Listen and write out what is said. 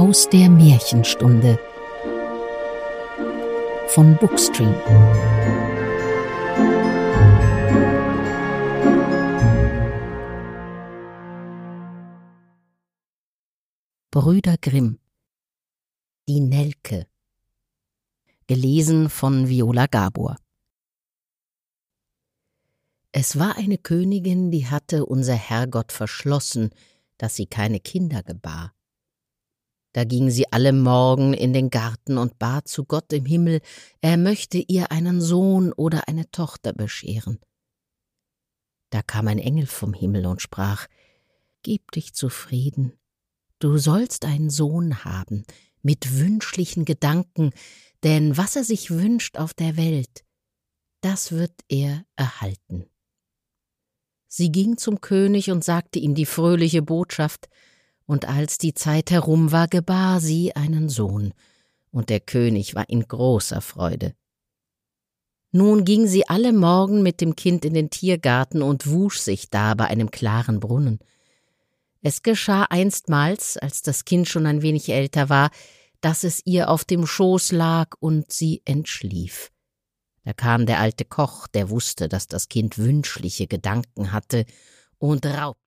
Aus der Märchenstunde von Bookstream. Brüder Grimm. Die Nelke. Gelesen von Viola Gabor. Es war eine Königin, die hatte unser Herrgott verschlossen, dass sie keine Kinder gebar. Da ging sie alle Morgen in den Garten und bat zu Gott im Himmel, er möchte ihr einen Sohn oder eine Tochter bescheren. Da kam ein Engel vom Himmel und sprach: Gib dich zufrieden, du sollst einen Sohn haben, mit wünschlichen Gedanken, denn was er sich wünscht auf der Welt, das wird er erhalten. Sie ging zum König und sagte ihm die fröhliche Botschaft, und als die Zeit herum war, gebar sie einen Sohn, und der König war in großer Freude. Nun ging sie alle Morgen mit dem Kind in den Tiergarten und wusch sich da bei einem klaren Brunnen. Es geschah einstmals, als das Kind schon ein wenig älter war, dass es ihr auf dem Schoß lag und sie entschlief. Da kam der alte Koch, der wusste, dass das Kind wünschliche Gedanken hatte, und raubte